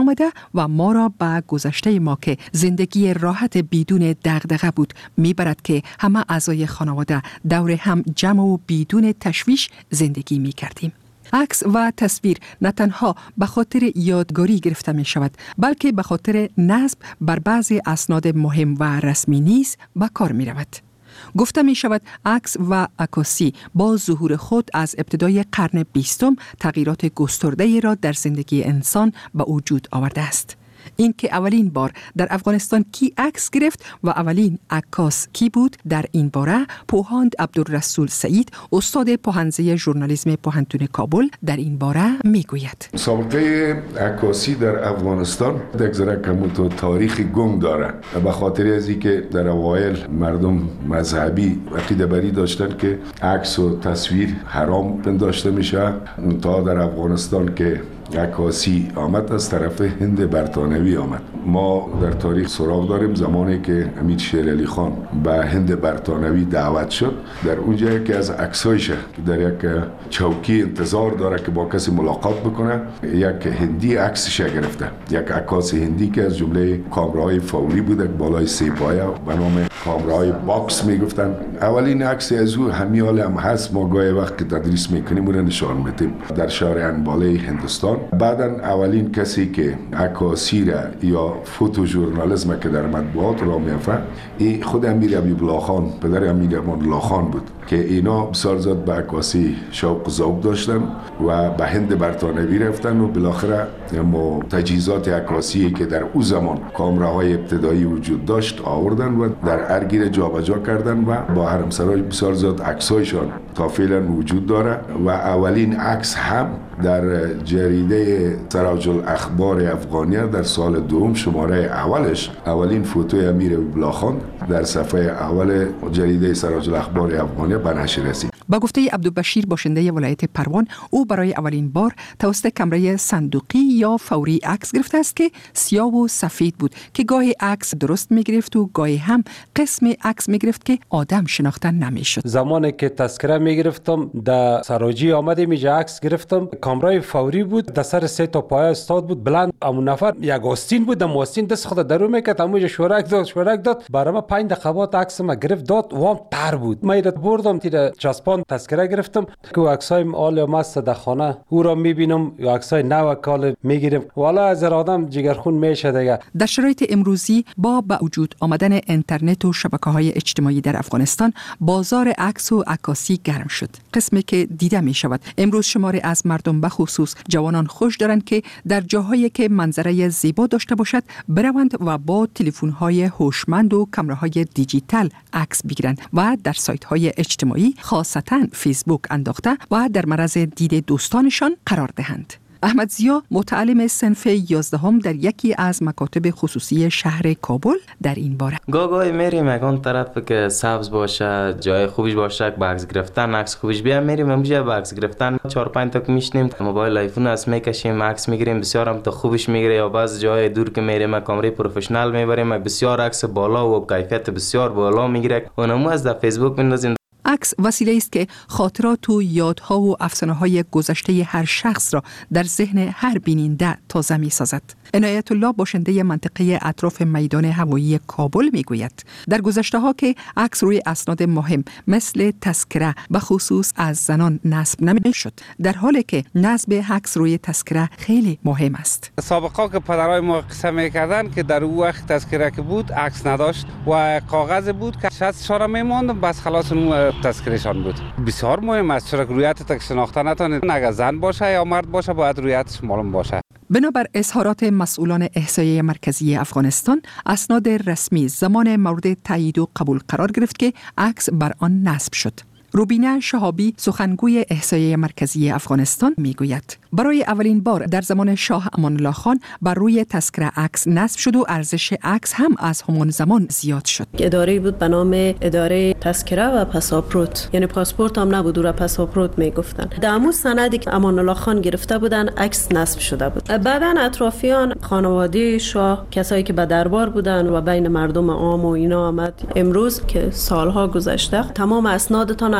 آمده و ما را به گذشته ما که زندگی راحت بدون دغدغه بود میبرد که همه اعضای خانواده دور هم جمع و بدون تشویش زندگی میکردیم. عکس و تصویر نه تنها به خاطر یادگاری گرفته می شود بلکه به خاطر نصب بر بعضی اسناد مهم و رسمی نیز به کار می رود. گفته می شود عکس و عکاسی با ظهور خود از ابتدای قرن 20 تغییرات گسترده را در زندگی انسان به وجود آورده است. این که اولین بار در افغانستان کی عکس گرفت و اولین عکاس کی بود، در این باره پوهاند عبدالرسول سعید استاد پوهنځی ژورنالیسم پوهنتون کابل در این باره میگوید. سابقه عکاسی در افغانستان یک ذره کموت تاریخی گنگ داره به خاطر از اینکه در اوایل مردم مذهبی عقیده بری داشتن که عکس و تصویر حرام پنداشته میشه تا در افغانستان که عکاسی آمد از طرف هند برطانوی آمد. ما در تاریخ سراغ داریم زمانی که امیر شیر علی خان به هند برطانوی دعوت شد، در اونجا که از عکسایش در یک چوکی انتظار داره که با کسی ملاقات بکنه، یک هندی عکسش گرفته، یک عکاس هندی که از جمله کامراهای فوری بود، بالای 3 پایه به نام کامراهای باکس میگفتن. اولین عکس از او همیال هم هست، ما گاهی وقت که تدریس میکنیم اون نشان میدیم در شهر انباله هندوستان. بعداً اولین کسی که عکاسی را یا فوتو ژورنالیسم که در مطبوعات را میفته این خود امیر حبیب الله خان، پدر امیر امان الله خان بود که اینا بسیار زیاد به عکاسی شوق و ذوق داشتن و به هند برطانوی رفتن و بالاخره تجهیزات عکاسی که در او زمان کامراهای ابتدایی وجود داشت آوردن و در ارگیر جابجا کردن و با حرمسرای بسیار زیاد عکسایشان تا فعلا وجود داره و اولین عکس هم در جریده سراج الاخبار افغانیه در سال دوم شماره اولش اولین فوتوی امیر حبیب الله خان در صفحه اول جریده سراج الاخبار افغانیه به نشر رسید. با گفته عبدالبشیر باشنده ولایت پروان، او برای اولین بار توسط کامرای صندوقی یا فوری عکس گرفته است که سیاه و سفید بود که گاهی عکس درست میگرفت و گاهی هم قسم عکس میگرفت که آدم شناخته نمیشد. زمانی که تذکره میگرفتم در سراجی آمدیم اینجا عکس گرفتم، کامرای فوری بود، در سر 3 تا پایه استاد بود، بلند امون نفر یک آستین بود، دم آستین دست خود درو میکرد، اموجه شورک داد برای ما 5 دقیقه بعد عکس ما گرفت داد وام تر بود. ما ایرت بردم تیر چسبان تذکره گرفتم که عکسای آل مست در خانه او را میبینم یا عکسای نو کال میگیرم، والا از آدم جگرخون میشه دیگه. در شرایط امروزی با وجود آمدن اینترنت و شبکه‌های اجتماعی در افغانستان، بازار عکس و عکاسی گرم شد. قسمی که دیده می شود امروز شماری از مردم به خصوص جوانان خوش دارند که در جاهایی که منظره زیبا داشته باشد بروند و با تلفن‌های هوشمند و کامراهای دیجیتال عکس بگیرند و در سایت‌های اجتماعی خاصتاً فیسبوک انداخته و در معرض دید دوستانشان قرار دهند. احمد زیا، متعلم صنف 11 در یکی از مکاتب خصوصی شهر کابل، در این باره گاهی میریم اون طرف که سبز باشه، جای خوبیش باشه، عکس گرفتن، عکس خوبیش بیا میریم اونجا عکس گرفتن 4-5 تا میشنیم، موبایل آیفون است میکشیم عکس میگیریم، بسیار هم تا خوبش میگیره. یا بعض جای دور که میریم کامرای پروفشنال میبریم، بسیار عکس بالا و کیفیت بسیار بالا میگیره. اونمو از در فیسبوک میندازیم. عکس وسیله است که خاطرات و یادها و افسانه‌های گذشته هر شخص را در ذهن هر بیننده تازه می‌سازد. عنایت الله باشنده منطقه اطراف میدان هوایی کابل میگوید در گذشته‌ها که عکس روی اسناد مهم مثل تذکره به خصوص از زنان نصب نمی‌شد، در حالی که نصب عکس روی تذکره خیلی مهم است. سابقا که پدرای ما قصه می‌کردن که در اون وقت تذکره که بود عکس نداشت و کاغذ بود که شاید شارا می‌ماند، بس خلاص اون تذکرهشان بود. بسیار مهم است چرا رویت تک شناخته نتونید، اگر زن باشه یا مرد باشه باید رویتش معلوم باشه. بنابر اظهارات مسئولان احصایه مرکزی افغانستان، اسناد رسمی زمان مورد تایید و قبول قرار گرفت که عکس بر آن نصب شد. روبینه شهابی، سخنگوی احصایه مرکزی افغانستان، میگوید برای اولین بار در زمان شاه امان الله خان بر روی تذکره عکس نصب شد و ارزش عکس هم از همان زمان زیاد شد. اداره بود به نام اداره تذکره و پاسپورت، یعنی پاسپورت هم نبود، او را پاسپورت میگفتن. در همون سندی که امان الله خان گرفته بودن عکس نصب شده بود. بعدن اطرافیان، خانواده شاه، کسایی که به دربار بودن و بین مردم عام و اینا آمد، امروز که سالها گذشته تمام اسنادتان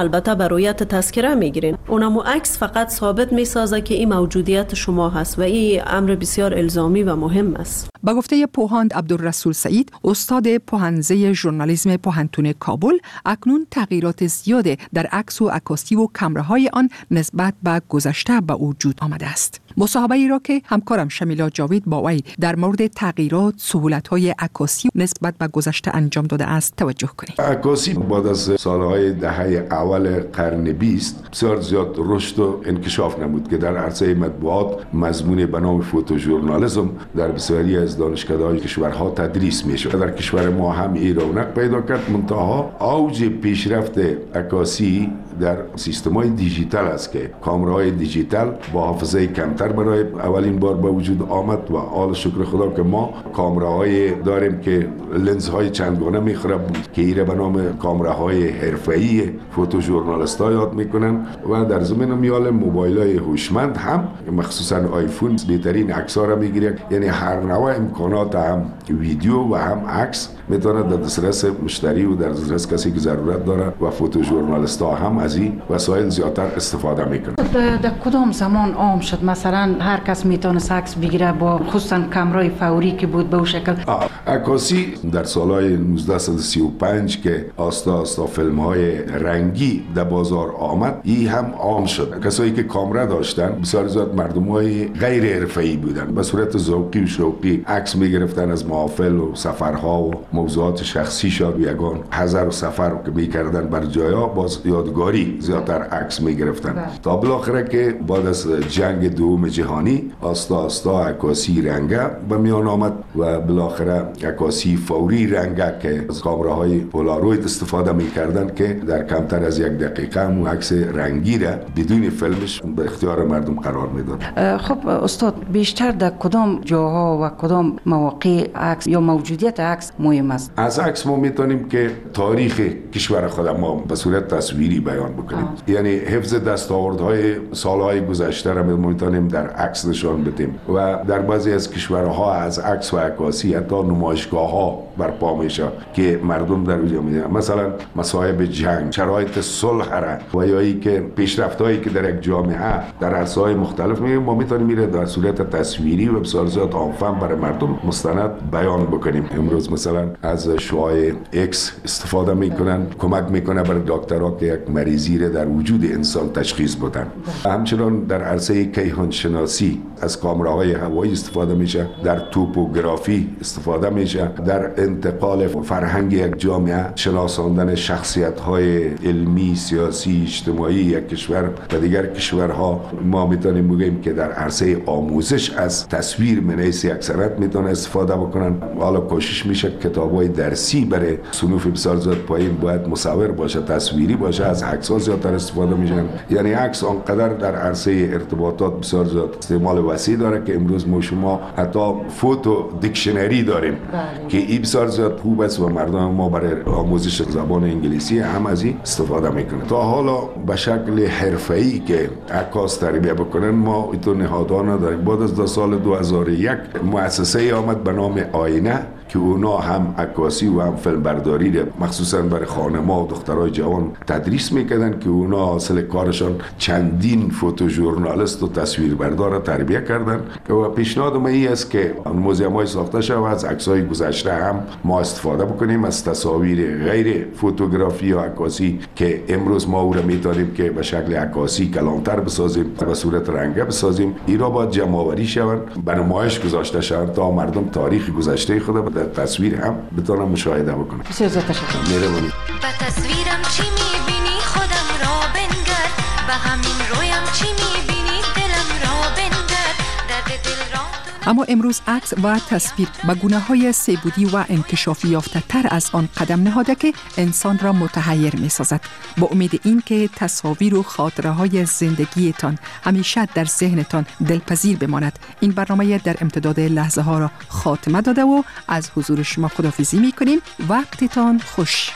البته به رویت تذکره میگیرین. اونم عکس فقط ثابت میسازه که این موجودیت شما هست و این امر بسیار الزامی و مهم است. با گفته پوهاند عبدالرسول سعید، استاد پوهنزه ژورنالیسم پوهنتون کابل، اکنون تغییرات زیاد در عکس و عکاسی و کامراهای آن نسبت به گذشته به وجود آمده است. مصاحبه‌ای را که همکارم شمیلا جاوید با وی در مورد تغییرات، سهولت‌های عکاسی نسبت به گذشته انجام داده است توجه کنید. عکاسی بعد از سالهای دهه اول قرن 20 بسیار زیاد رشد و انکشاف نمود که در عرصه مطبوعات مضمون به نام فوتوژورنالیسم در بسیاری از دانشکده‌های کشورها تدریس می‌شد. در کشور ما هم این رونق پیدا کرد، منتها اوج پیشرفت عکاسی در سیستم‌های دیجیتال است که کامراهای دیجیتال با حافظه کمتر برای اولین بار به وجود آمد و آل شکر خدا که ما کامراهای داریم که لنزهای چندگانه میخوره که ایره به نام کامراهای حرفه‌ای فوتوژورنالیست‌ها یاد میکنن و در زمین میال موبایل‌های هوشمند هم مخصوصا آیفون بهترین عکس‌ها را میگیره. یعنی هر نوع امکانات هم ویدیو و هم عکس میتونه در دسترس مشتری و در دسترس کسی که ضرورت داره و فوتوژورنالیست‌ها هم از این وسایل زیادتر استفاده میکنن. در کدام زمان عام شد مثلا هر کس میتونه عکس بگیره با خصوصا کامرای فوری که بود به اون شکل؟ عکاسی در سالهای 1935 که آستا فیلم‌های رنگی در بازار آمد این هم عام شد. کسایی که کامرا داشتن بسیار زیاد مردمای غیر حرفه‌ای بودن، به صورت ذوقی و شوقی عکس میگرفتن از محافل و سفرها و موضوعات شخصی شد و یگان حضر و سفر که میکردن بر جایا باز یادگاری زیادتر عکس میگرفتن تا بالاخره که بعد از جنگ دوم جهانی آستا عکاسی رنگه به میان آمد و بالاخره عکاسی فوری رنگه که از کامراهای پولاروید استفاده میکردن که در کمتر از 1 دقیقه هم عکس رنگی را بدون فیلمش به اختیار مردم قرار میداد. خب استاد بیشتر در کدام جاها و کدام مواقع عکس یا موجودیت عکس مهم است؟ از عکس ما میتونیم که تاریخ کشور خود ما به صورت تصویری بیان بکنیم. یعنی حفظ دستاوردهای سالهای گذشته را میتونیم در عکس نشان بدیم و در بعضی از کشورها از عکس و عکاسی حتی نمایشگاه‌ها برپا میشه که مردم در اونجا می‌بینن. مثلا مصائب جنگ، شرایط صلح و یا ای که پیشرفت‌هایی که در یک جامعه در عرصه‌های مختلف می‌بینیم ما میتونیم میره در صورت تصویری و بسیار زیاد عام‌فهم برای مردم مستند بیان بکنیم. امروز مثلا از شعاع ایکس استفاده میکنن، کمک میکنه برای دکترها که یک مریضی را در وجود انسان تشخیص بدن. همچنان در عرصه کیهان شناسی از کامراهای هوایی استفاده میشه، در توپوگرافی استفاده میشه، در انتقال فرهنگ یک جامعه، شناساندن شخصیت‌های علمی، سیاسی، اجتماعی یک کشور و دیگر کشورها. ما میتونیم بگیم که در عرصه آموزش از تصویر منیس یک سند میتونه استفاده بکنن. حالا کوشش میشه کتاب‌های درسی برای صنوف بسیار زیاد پایین باید مصور باشه، تصویری باشه، از عکس‌ها زیادتر استفاده میشن. یعنی عکس آنقدر در عرصه ارتباطات بسیار زیاد استعمال وسیع داره که امروز ما شما حتی فوتو دیکشنری داریم که این بسیار زیاد خوب است و مردم ما برای آموزش زبان انگلیسی هم از این استفاده میکنن. تا حالا به شکل حرفه‌ای که عکاس تربیت بکنن ما اینطور نهادها نداریم. بعد از سال 2001 مؤسسه آمد به نام آینه که اونا هم عکاسی و هم فیلمبرداری را مخصوصا برای خانم‌ها و دخترای جوان تدریس میکردن که اونا حاصل کارشان چندین فوتوژورنالیست و تصویربردار را تربیت کردن. و پیشنهاد ما این است که موزیم‌های ساخته شود از عکس‌های گذشته هم ما استفاده بکنیم، از تصاویر غیر فوتوگرافی یا عکاسی که امروز ما او را میتونیم که به شکل عکاسی کلانتر بسازیم، به صورت رنگه بسازیم. اینا باید جمع‌آوری شوند، به نمایش گذاشته شوند تا مردم تاریخ گذشته خود در تصویر هم بتونم مشاهده بکنم. بسیار تشکر. مهربانی. به تصویرم چی میبینی خودم را بنگر، به همین رویم چی میبینی دلم را بنگر، درد دل را. اما امروز عکس و تصویر به گونه‌های سه‌بعدی و انکشافی یافته‌تر از آن قدم نهاده که انسان را متحیر می‌سازد. با امید این که تصاویر و خاطره‌های زندگیتان همیشه در ذهنتان دلپذیر بماند، این برنامه در امتداد لحظه ها را خاتمه داده و از حضور شما خداحافظی می‌کنیم. وقتتان خوش.